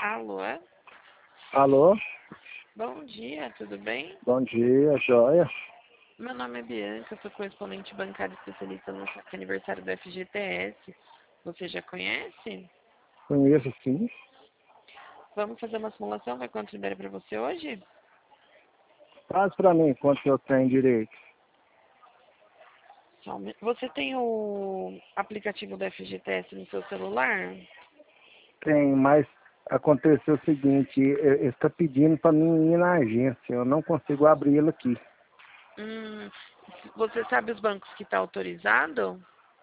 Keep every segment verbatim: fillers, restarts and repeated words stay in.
Alô? Alô? Bom dia, tudo bem? Bom dia, joia. Meu nome é Bianca, sou correspondente bancário especialista no aniversário do F G T S. Você já conhece? Conheço sim. Vamos fazer uma simulação, vai quanto libera para você hoje? Faz pra mim quanto que eu tenho direito. Só um mi- Você tem o aplicativo do F G T S no seu celular? Tem, mas aconteceu o seguinte, e- ele está pedindo para mim ir na agência. Eu não consigo abrir ele aqui. Hum, você sabe os bancos que está autorizado?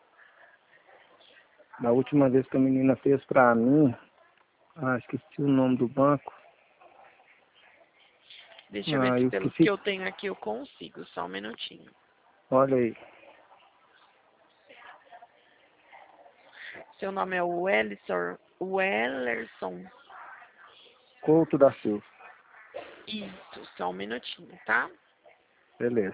Na última vez que a menina fez pra mim, ah, esqueci o nome do banco. Deixa eu ver Ah, se eu pelo esqueci. que eu tenho aqui eu consigo, só um minutinho. Olha aí. Seu nome é Wellerson, Wellerson. Couto da Silva. Isso, só um minutinho, tá? Beleza.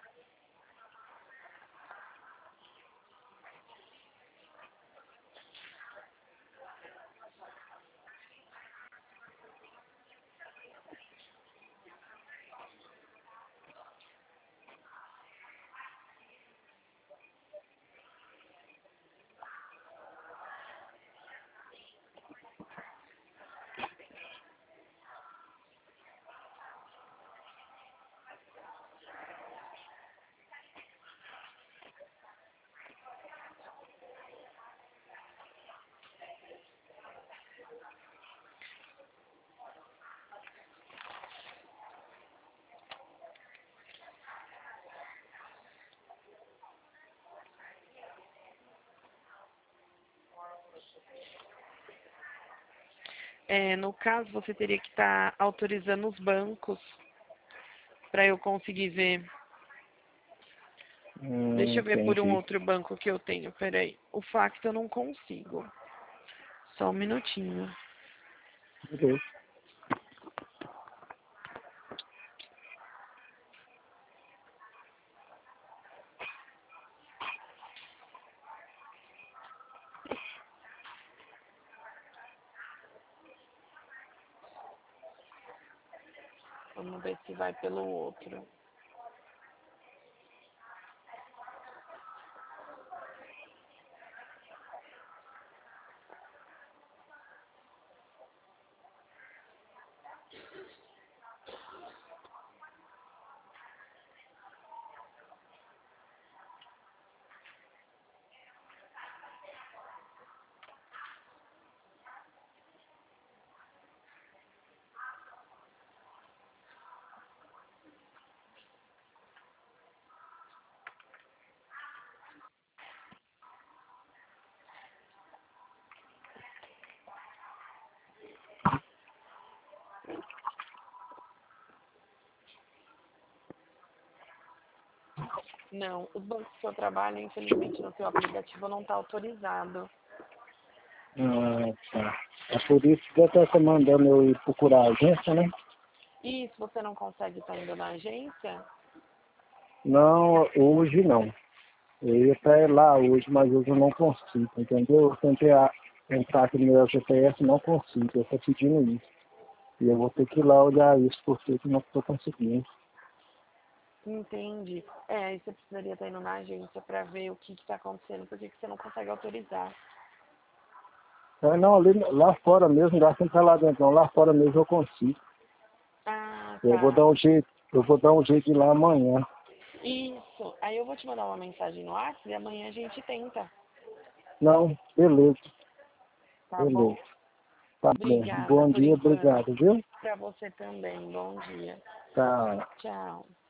É, no caso, você teria que estar autorizando os bancos para eu conseguir ver. Hum, Deixa eu ver por um entendi. outro banco que eu tenho, peraí. O Facto eu não consigo. Só um minutinho. Beleza. Vamos ver se vai pelo outro. Não, os bancos que eu trabalho, infelizmente, no seu aplicativo não está autorizado. Ah, tá. É por isso que eu estou mandando eu ir procurar a agência, né? E se você não consegue estar indo na agência? Não, hoje não. Eu ia até ir lá hoje, mas hoje eu não consigo, entendeu? Eu tentei a- entrar aqui no meu G P S, não consigo, eu estou pedindo isso. E eu vou ter que ir lá olhar isso, porque eu não estou conseguindo. Entende? É, aí você precisaria estar indo na agência para ver o que está acontecendo, por que que você não consegue autorizar. É, não, ali, lá fora mesmo, não dá pra entrar lá dentro, não. Lá fora mesmo eu consigo. Ah, Eu vou tá. dar um jeito, eu vou dar um jeito de ir lá amanhã. Isso. Aí eu vou te mandar uma mensagem no WhatsApp e amanhã a gente tenta. Não, beleza, Tá bom? beleza. Tá bom. Obrigada Bom por dia, enquanto. obrigado, viu? Para você também. Bom dia. Tá. Tchau.